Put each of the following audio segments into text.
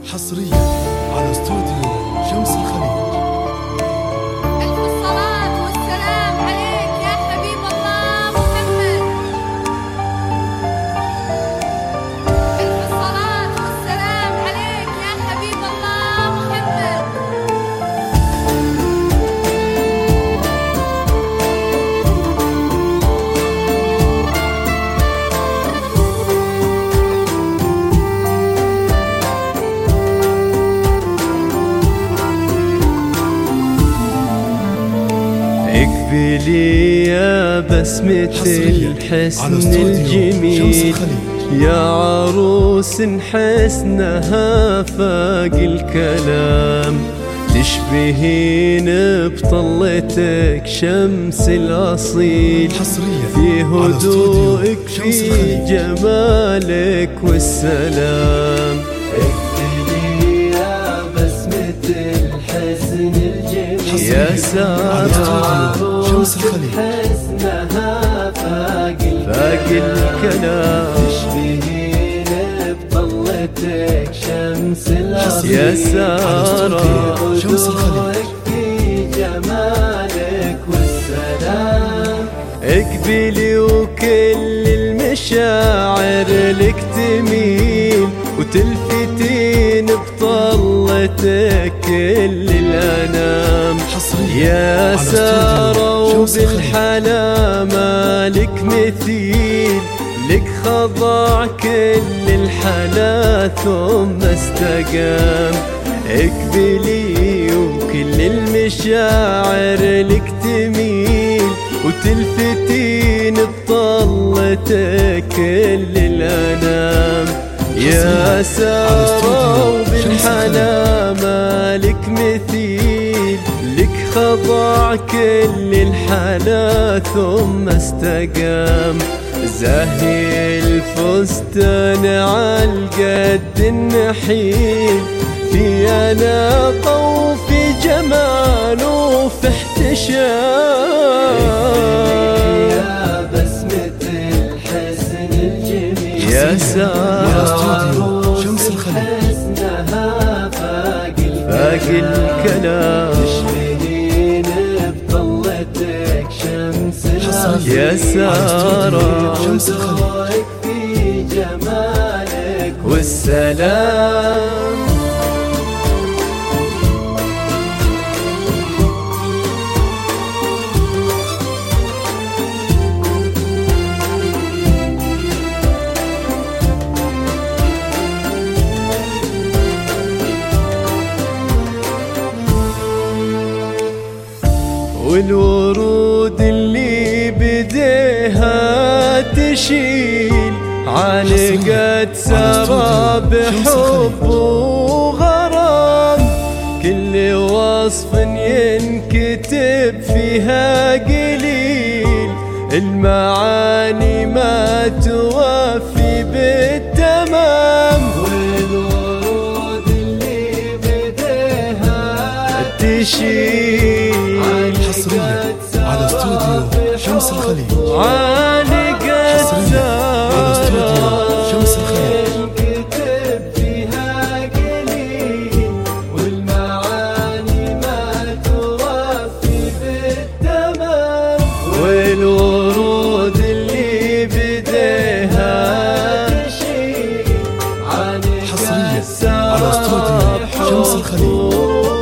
حصريا على استوديو شمس الخليج. ألف الصلاة والسلام عليك يا حبيب الله محمد. ألف الصلاة والسلام عليك يا حبيب الله محمد. اقبلي يا بسمة الحسن الجميل، يا عروس حسنها فاق الكلام، تشبهين بطلتك شمس الأصيل، في هدوءك في جمالك والسلام. اقبلي يا بسمة الحسن الجميل، يا سارة شمس الخليج حسنها فاق الكلام، تشبهين بطلتك شمس الأصيل، يا سارة شمس الخليج في جمالك والسلام. اقبلي وكل المشاعر لك تميل، وتلفتين بطلتك كل الأنام، يا سارة وبالحلا مالك مثيل، لك خضع كل الحلا ثم استقام. اقبلي وكل المشاعر لك تميل، وتلفتين بطلتك كل الأنام، يا سارة وبالحلا مالك مثيل، لك خضع كل الحلا ثم استقام. زاهي الفستان عالقد النحيل، في أناقة وفي جمال وفي احتشام، يا بسمة الحسن الجميل، يا سارة شمس الخليج حسنها فاق الكلام، تشبهين بطلتك شمس الأصيل، يا سارة شمس الخليج في جمالك والسلام. والورود اللي بديها تشيل، عالقت سارة بحب وغرام، كل وصف ينكتب فيها قليل، المعاني ما توفي بالتمام. والورود اللي بديها تشيل، حصريا على استوديو شمس الخليج. عالقت سارة شمس الخليج كتب فيها قليل، والمعاني ما توفي بالتمام. والورود اللي بديها تشيل، حصريا على استوديو شمس الخليج.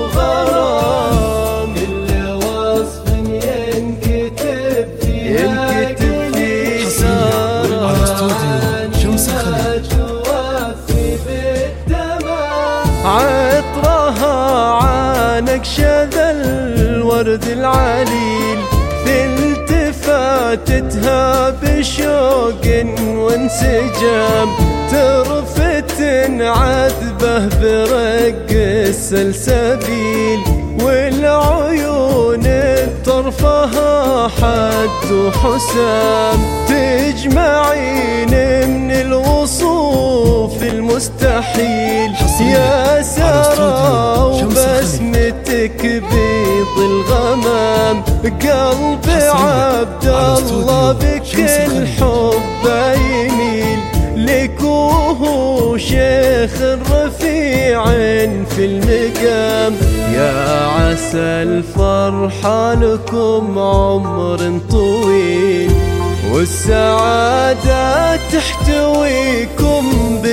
عطرها عانق شذا الورد العليل، في التفاتتها بشوق وانسجام، ترفت عذبه برق السلسبيل، والعيون طرفها حد وحسام، تجمعين من الوصوف المستحيل، يا سارة وبسمتك بيض الغمام، قلب عبد الله بكل حب يميل، لك وهو شيخ الرفيع في المقام. يا عسى الفرحة لكم عمر طويل، والسعادة تحتويكم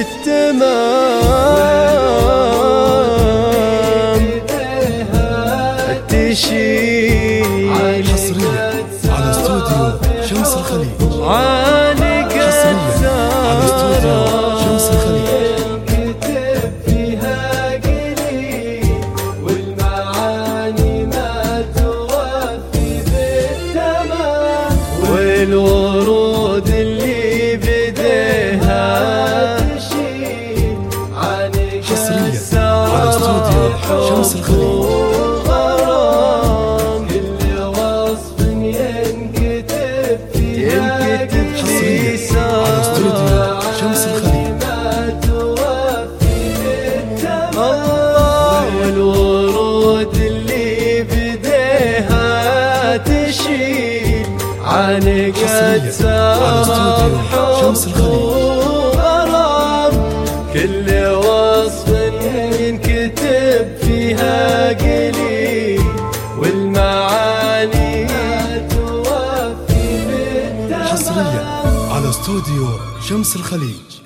بالتمام. تشيل حصريا على استوديو شمس الخليج. عانقت على استوديو شمس الخليج. كتب فيها قليل، والمعاني ما توفي بالتمام. والورود اللي بديها تشيل عانقت حصريا على استوديو شمس الخليج. والورود اللي بديها تشيل عانقت سرح وغرام. كل وصف ينكتب فيها قليل، والمعاني توفي بالتمام. حصريا على استوديو شمس الخليج.